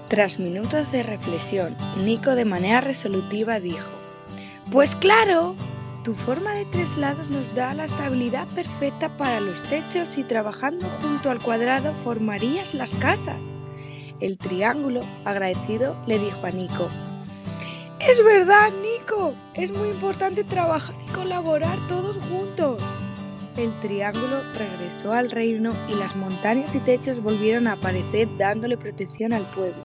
Tras minutos de reflexión, Nico de manera resolutiva dijo: «Pues claro, tu forma de 3 lados nos da la estabilidad perfecta para los techos y trabajando junto al cuadrado formarías las casas». El triángulo, agradecido, le dijo a Nico: «Es verdad, Nico, es muy importante trabajar y colaborar todos juntos». El triángulo regresó al reino y las montañas y techos volvieron a aparecer dándole protección al pueblo.